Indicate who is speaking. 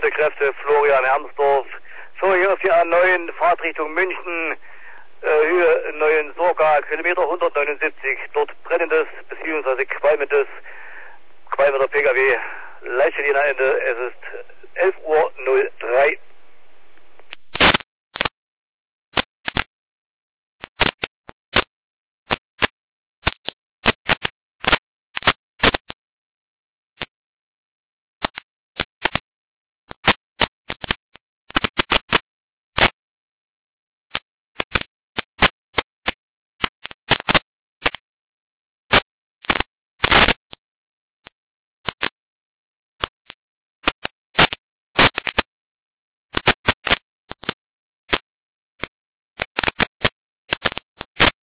Speaker 1: gestörte Kräfte, Florian Hermsdorf. So, hier auf die A9, Fahrtrichtung München, Höhe Neuensorga, Kilometer 179, dort brennendes bzw. qualmendes PKW, Leitstelle Ende, es ist 11:03 Uhr.